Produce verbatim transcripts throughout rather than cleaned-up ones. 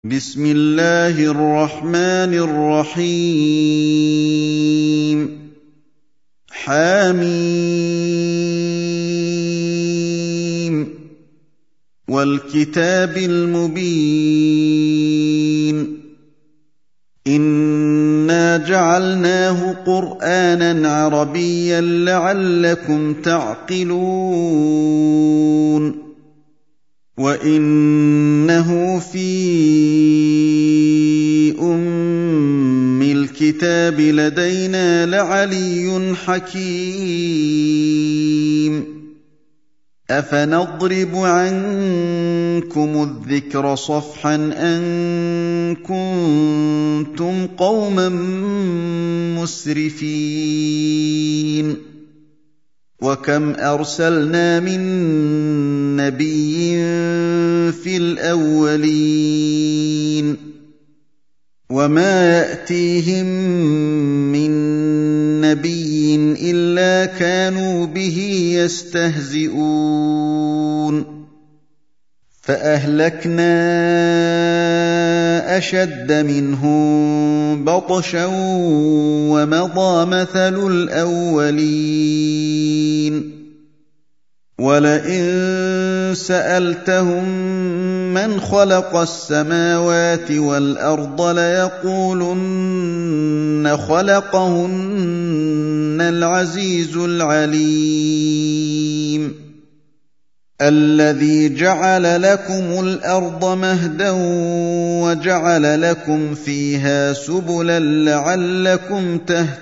بسم الله الرحمن الرحيم حم والكتاب المبين إنا جعلناه قرآنا عربيا لعلكم تعقلون وإنه في أم الكتاب لدينا لعلي حكيم أفنضرب عنكم الذكر صفحا أن كنتم قوما مسرفين وكم أرسلنا من نبي في الأولين وما يأتيهم من نبي إلا كانوا به يستهزئون فأهلكنا أشد منهم بطشا ومضى مثل الأولين ولئن سألتهم من خلق السماوات والأرض ليقولن خلقهن العزيز العليم الذي جعل لكم الأرض مهدا وجعل لكم فيها سبلا لعلكم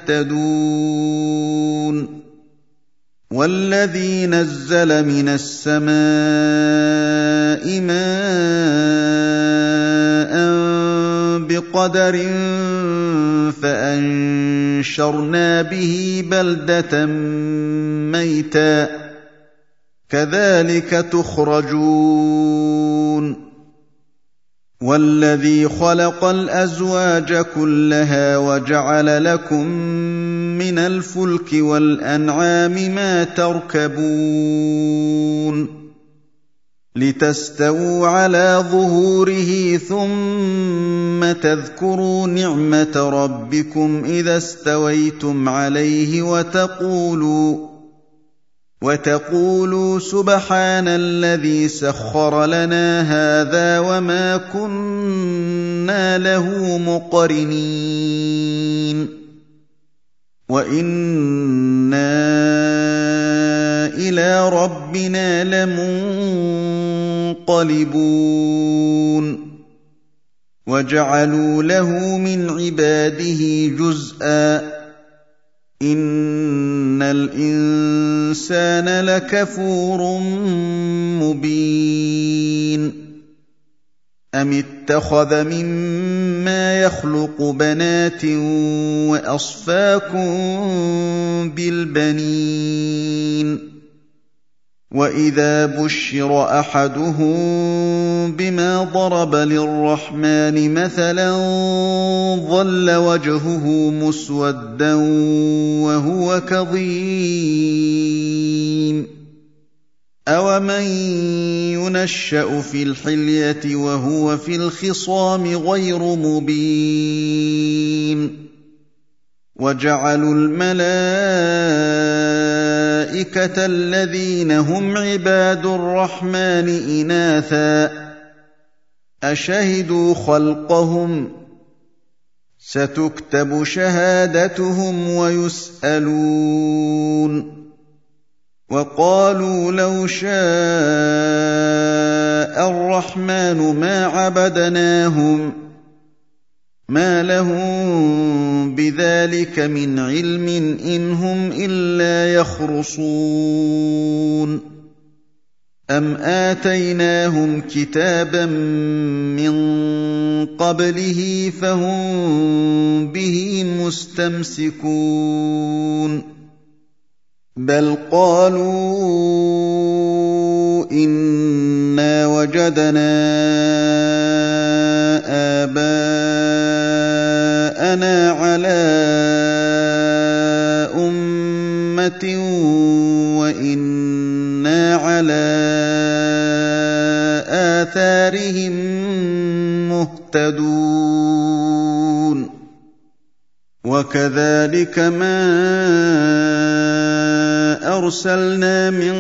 تهتدون والذي نزل من السماء ماء بقدر فأنشرنا به بلدة ميتا كذلك تخرجون والذي خلق الأزواج كلها وجعل لكم من الفلك والأنعام ما تركبون لتستووا على ظهوره ثم تذكروا نعمة ربكم إذا استويتم عليه وتقولوا وتقولوا سبحان الذي سخر لنا هذا وما كنا له مقرنين وإنا إلى ربنا لمنقلبون وجعلوا له من عباده جزءا إن الإنسان لكفور مبين أم اتخذ مما يخلق بنات وأصفاكم بالبنين وإذا بشر أحدهم بما ضرب للرحمن مثلا ظل وجهه مسودا وهو كظيم أومن ينشأ في الحلية وهو في الخصام غير مبين وجعلوا الملائكة الذين هم عباد الرحمن إناثا أشهدوا خلقهم ستكتب شهادتهم ويسألون وقالوا لو شاء الرحمن ما عبدناهم ما لهم بذلك من علم إن هم إلا يخرصون أم آتيناهم كتابا من قبله فهم به مستمسكون بل قالوا إنا وجدنا آباءنا على أمة وإنا على آثارهم مهتدون وكذلك ما أرسلنا من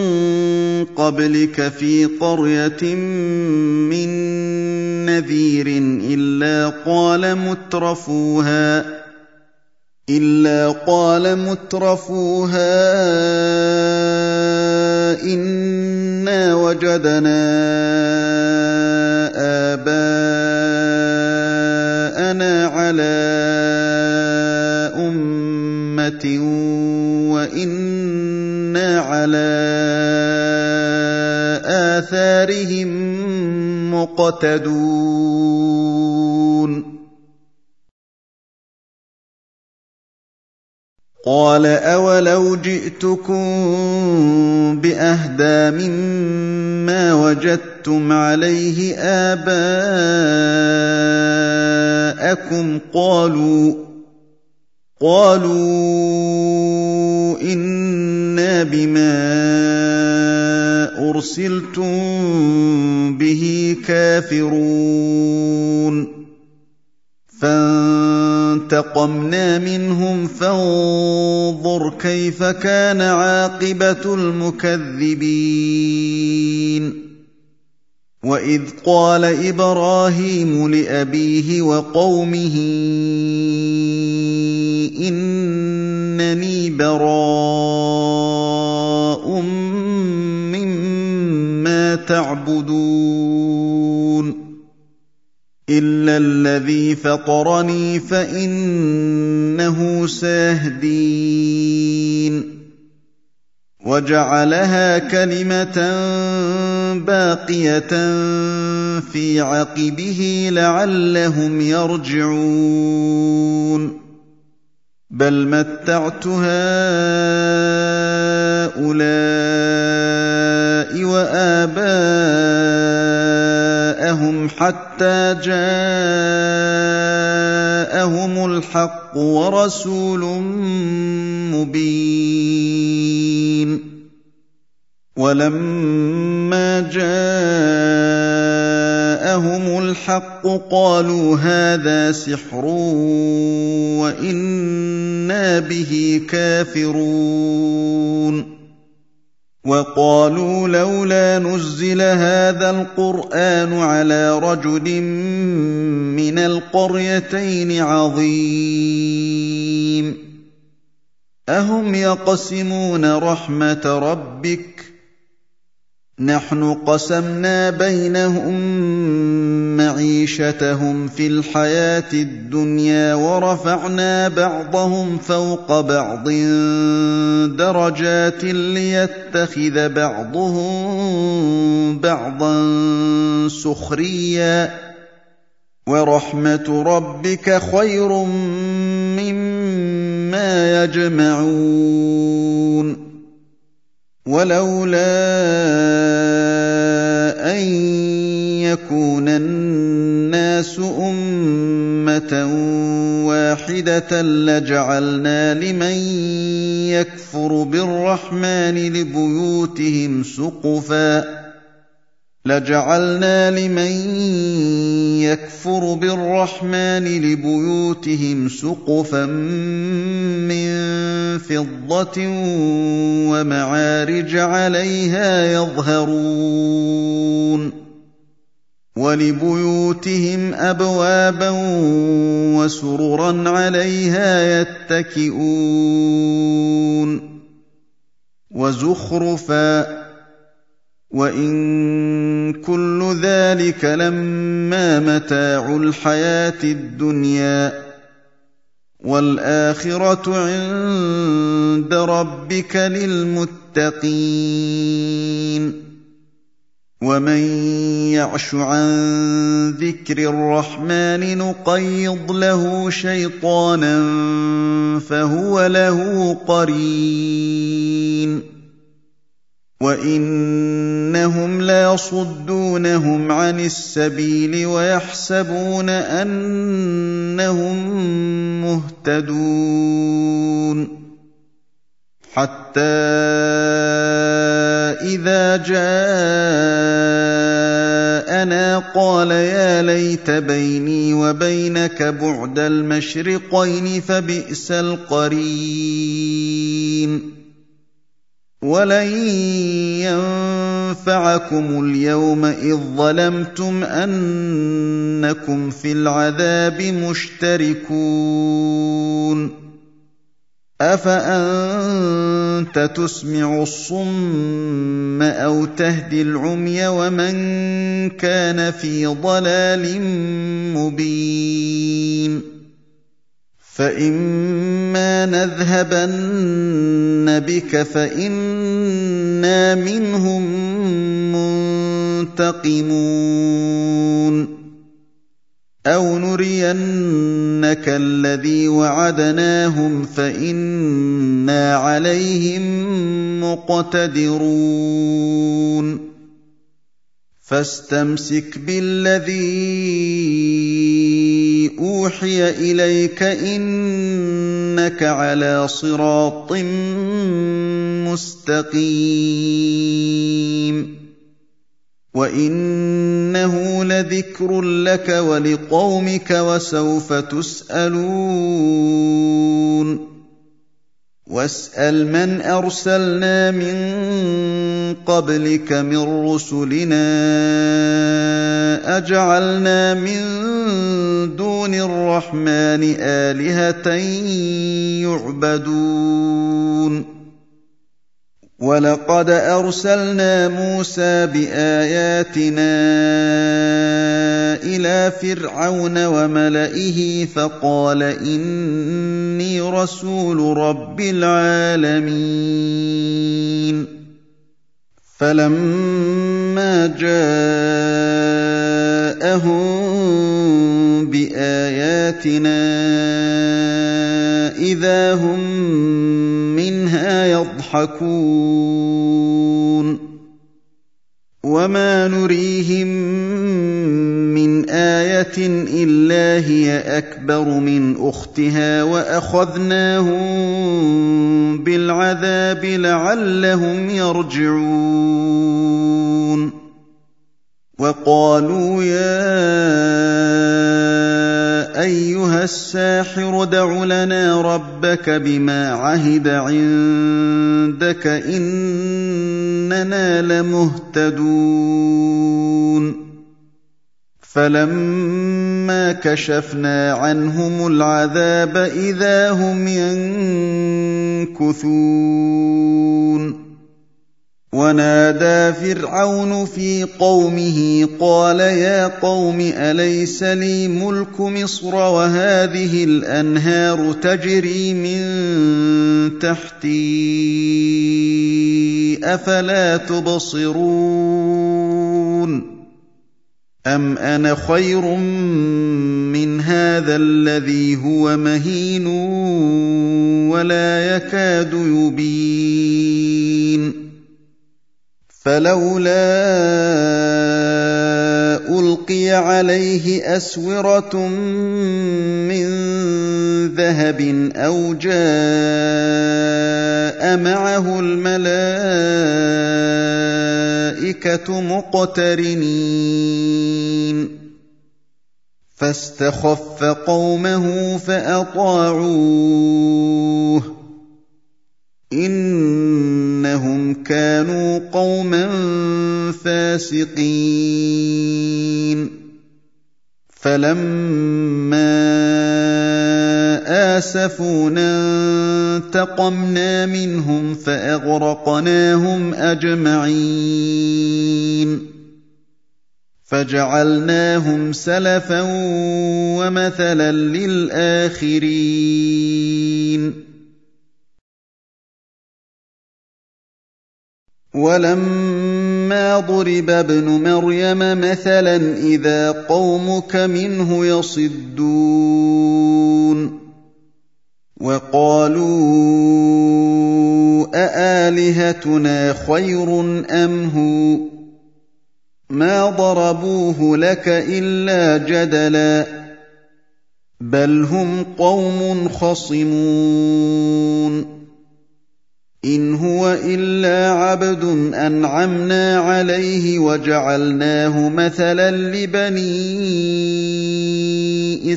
قبلك في قرية من نذير إلا قال مترفوها إلا قال مترفوها إنا وجدنا آباءنا على أمة وإنا على آثارهم مقتدون قال أولو جئتكم بأهدى مما وجدتم عليه آباءكم قالوا قالوا إنا بما أرسلتم به كافرون فانتقمنا منهم فانظر كيف كان عاقبة المكذبين وإذ قال إبراهيم لأبيه وقومه إنني براء مما تعبدون إلا الذي فطرني فإنه سيهدين وجعلها كلمة باقية في عقبه لعلهم يرجعون بل متعت هؤلاء وآباءهم حتى جاءهم الحق ورسول مبين ولما جاءهم الحق قالوا هذا سحر وإنا به كافرون وقالوا لولا نزل هذا القرآن على رجل من القريتين عظيم أهم يقسمون رحمة ربك نحن قسمنا بينهم معيشتهم في الحياة الدنيا ورفعنا بعضهم فوق بعض درجات ليتخذ بعضهم بعضا سخريا ورحمة ربك خير مما يجمعون ولولا أن يكون الناس أمة واحدة لجعلنا لمن يكفر بالرحمن لبيوتهم سقفا لجعلنا لمن يكفر بالرحمن لبيوتهم سقفا من فضة ومعارج عليها يظهرون ولبيوتهم أبوابا وسررا عليها يتكئون وزخرفا وإن كل ذلك لما متاع الحياة الدنيا والآخرة عند ربك للمتقين ومن يعش عن ذكر الرحمن نقيض له شيطانا فهو له قرين وإنهم ليصدونهم عن السبيل ويحسبون أنهم مهتدون حتى إذا جاءنا قال يا ليت بيني وبينك بعد المشرقين فبئس القرين ولن ينفعكم اليوم إذ ظلمتم أنكم في العذاب مشتركون أفأنت تسمع الصم أو تهدي العمي ومن كان في ضلال مبين فإما نذهبن بك فإنا منهم منتقمون أو نرينك الذي وعدناهم فإنا عليهم مقتدرون فاستمسك بالذي أوحي إليك إنك على صراط مستقيم وإنه لذكر لك ولقومك وسوف تسألون واسأل من أرسلنا من قبلك من رسلنا أجعلنا من دون الرحمن آلهة يعبدون ولقد أرسلنا موسى بآياتنا إلى فرعون وملئه فقال إني رسول رب العالمين فلما جاءهم بآياتنا إذا هم منها يضحكون وما نريهم من آية إلا هي أكبر من أختها وأخذناهم بالعذاب لعلهم يرجعون وقالوا يا أيها الساحر ادع لنا ربك بما عهد عندك إننا لمهتدون فلما كشفنا عنهم العذاب إذا هم ينكثون ونادى فرعون في قومه قال يا قوم أليس لي ملك مصر وهذه الأنهار تجري من تحتي أفلا تبصرون أم أنا خير من هذا الذي هو مهين ولا يكاد يبين فلولا ألقي عليه أسورة من ذهب أو جاء معه الملائكة مقترنين فاستخف قومه فأطاعوه إنهم كانوا قوما فاسقين فلما آسفونا انتقمنا منهم فأغرقناهم أجمعين فجعلناهم سلفا ومثلا للآخرين ولما ضرب ابن مريم مثلا إذا قومك منه يصدون وقالوا أآلهتنا خير أم هو ما ضربوه لك إلا جدلا بل هم قوم خصمون إِنْ هُوَ إِلَّا عَبْدٌ أَنْعَمْنَا عَلَيْهِ وَجَعَلْنَاهُ مَثَلًا لِّبَنِي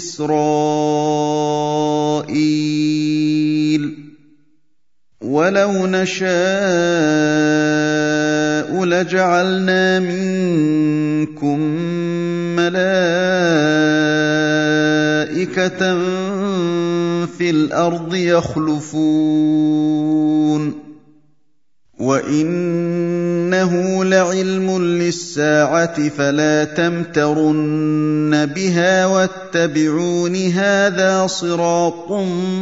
إِسْرَائِيلَ وَلَوْ نَشَاءُ لَجَعَلْنَا مِنكُم مَّلَائِكَةً فِي الْأَرْضِ يَخْلُفُونَ وَإِنَّهُ لَعِلْمٌ لِّلسَّاعَةِ فَلَا تَمْتَرُنَّ بِهَا وَاتَّبِعُونِ هَٰذَا صِرَاطٌ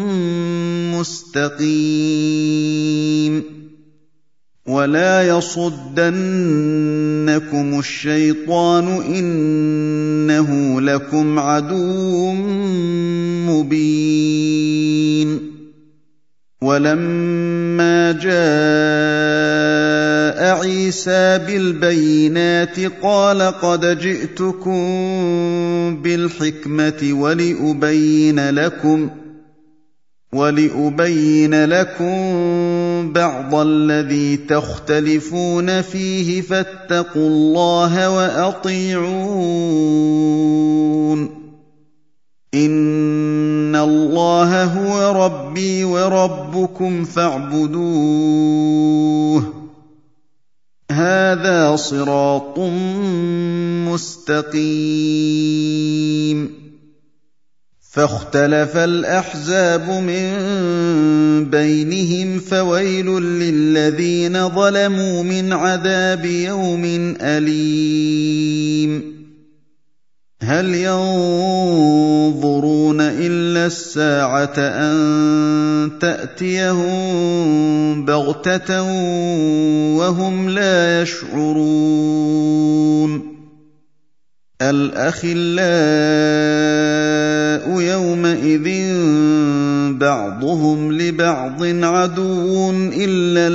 مُّسْتَقِيمٌ وَلَا يَصُدَّنَّكُمُ الشَّيْطَانُ ۖ إِنَّهُ لَكُمْ عَدُوٌّ مُّبِينٌ وَلَمَّا جَاءَ عِيسَىٰ بِالْبَيِّنَاتِ قَالَ قَدْ جِئْتُكُم بِالْحِكْمَةِ وَلِأُبَيِّنَ لَكُمْ وَلِأُبَيِّنَ لَكُم بَعْضَ الَّذِي تَخْتَلِفُونَ فِيهِ فَاتَّقُوا اللَّهَ وَأَطِيعُونِ إِنَّ اللَّهَ هُوَ رَبِّي وَرَبُّكُمْ فَاعْبُدُوهُ هَٰذَا صِرَاطٌ مُّسْتَقِيمٌ فَاخْتَلَفَ الْأَحْزَابُ مِن بَيْنِهِمْ فَوَيْلٌ لِّلَّذِينَ ظَلَمُوا مِنْ عَذَابِ يَوْمٍ أَلِيمٍ هَلْ يَنظُرُونَ إِلَّا السَّاعَةَ أَن تَأْتِيَهُم بَغْتَةً وَهُمْ لَا يَشْعُرُونَ الْأَخِلَّاءُ يَوْمَئِذٍ بَعْضُهُمْ لِبَعْضٍ عَدُوٌّ إِلَّا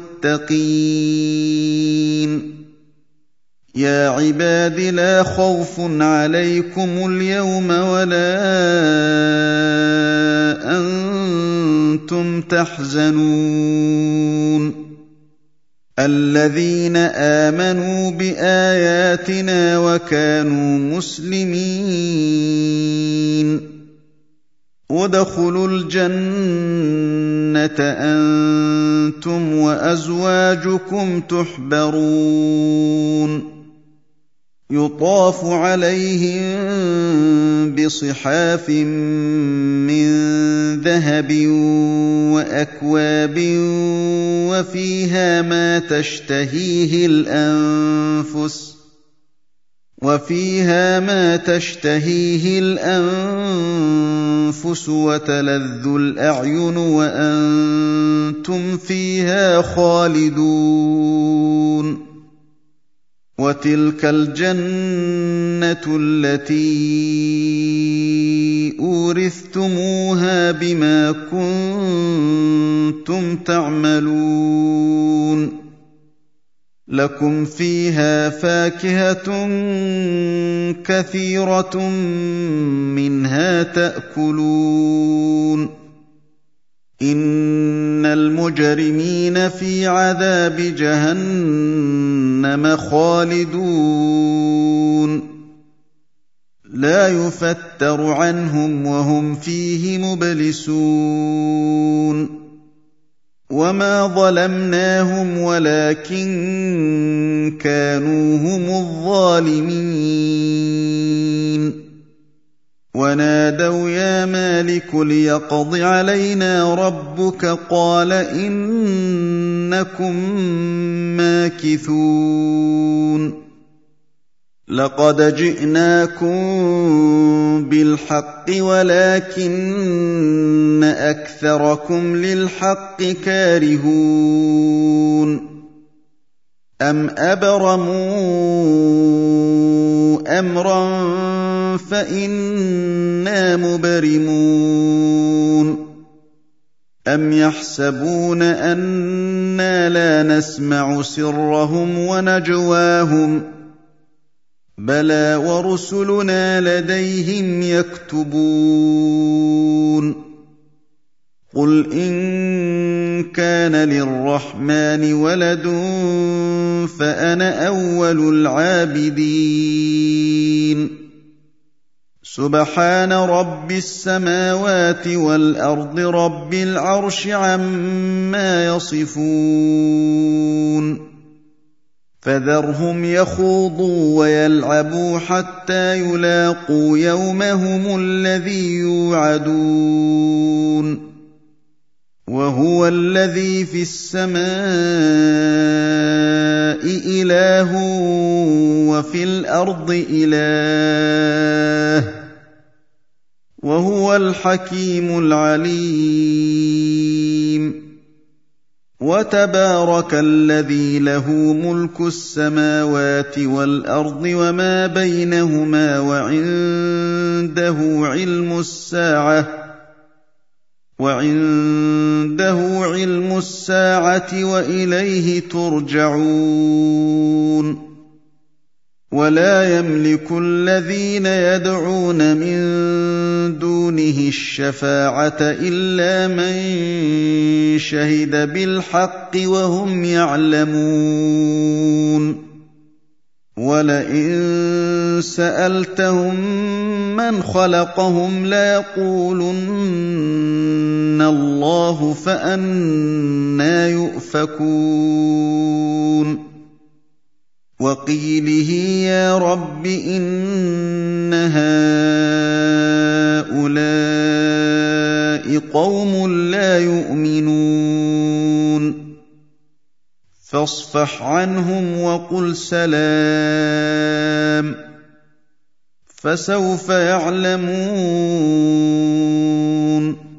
الْمُتَّقِينَ يَا عِبَادِ لَا خَوْفٌ عَلَيْكُمُ الْيَوْمَ وَلَا أَنتُمْ تَحْزَنُونَ الَّذِينَ آمَنُوا بِآيَاتِنَا وَكَانُوا مُسْلِمِينَ ادْخُلُوا الْجَنَّةَ أَنتُمْ وَأَزْوَاجُكُمْ تُحْبَرُونَ يُطَافُ عَلَيْهِم بِصِحَافٍ مِّن ذَهَبٍ وَأَكْوَابٍ وَفِيهَا مَا تَشْتَهِيهِ الْأَنفُسُ وَفِيهَا مَا تَشْتَهِيهِ الْأَنفُسُ وَتَلَذُّ الْأَعْيُنُ وَأَنتُمْ فِيهَا خَالِدُونَ وَتِلْكَ الْجَنَّةُ الَّتِي أُورِثْتُمُوهَا بِمَا كُنتُمْ تَعْمَلُونَ لَكُمْ فِيهَا فَاكِهَةٌ كَثِيرَةٌ مِّنْهَا تَأْكُلُونَ إِنَّ الْمُجْرِمِينَ فِي عَذَابِ جَهَنَّمَ خَالِدُونَ لَا يُفَتَّرُ عَنْهُمْ وَهُمْ فِيهِ مُبْلِسُونَ وَمَا ظَلَمْنَاهُمْ وَلَٰكِن كَانُوا هُمُ الظَّالِمِينَ وَنَادَوْا يَا مَالِكُ لِيَقْضِ عَلَيْنَا رَبُّكَ قَالَ إِنَّكُم مَّاكِثُونَ لَقَدْ جِئْنَاكُم بِالْحَقِّ وَلَٰكِنَّ أَكْثَرَكُمْ لِلْحَقِّ كَارِهُونَ أَمْ أَبْرَمُوا أَمْرًا فَإِنَّا مُبْرِمُونَ أَمْ يَحْسَبُونَ أَنَّا لَا نَسْمَعُ سِرَّهُمْ وَنَجْوَاهُم بَلَىٰ وَرُسُلُنَا لَدَيْهِمْ يَكْتُبُونَ قُلْ إِن كَانَ لِلرَّحْمَٰنِ وَلَدٌ فَأَنَا أَوَّلُ الْعَابِدِينَ سُبْحَانَ رَبِّ السَّمَاوَاتِ وَالْأَرْضِ رَبِّ الْعَرْشِ عَمَّا يَصِفُونَ فَذَرْهُمْ يَخُوضُوا وَيَلْعَبُوا حَتَّىٰ يُلَاقُوا يَوْمَهُمُ الَّذِي يُوعَدُونَ وَهُوَ الَّذِي فِي السَّمَاءِ إِلَٰهٌ وَفِي الْأَرْضِ إِلَٰهٌ وَهُوَ الْحَكِيمُ الْعَلِيمُ وَتَبَارَكَ الَّذِي لَهُ مُلْكُ السَّمَاوَاتِ وَالْأَرْضِ وَمَا بَيْنَهُمَا وَعِندَهُ عِلْمُ السَّاعَةِ وَعِندَهُ عِلْمُ السَّاعَةِ وَإِلَيْهِ تُرْجَعُونَ وَلَا يَمْلِكُ الَّذِينَ يَدْعُونَ مِن دُونِهِ الشَّفَاعَةَ إِلَّا مَن شَهِدَ بِالْحَقِّ وَهُمْ يَعْلَمُونَ وَلَئِن سَأَلْتَهُم مَّنْ خَلَقَهُمْ لَيَقُولُنَّ اللَّهُ فَأَنَّىٰ يُؤْفَكُونَ وَقِيلِهِ يَا رَبِّ إِنَّ هَٰؤُلَاءِ قَوْمٌ لَّا يُؤْمِنُونَ فَاصْفَحْ عَنْهُمْ وَقُلْ سَلَامٌ فَسَوْفَ يَعْلَمُونَ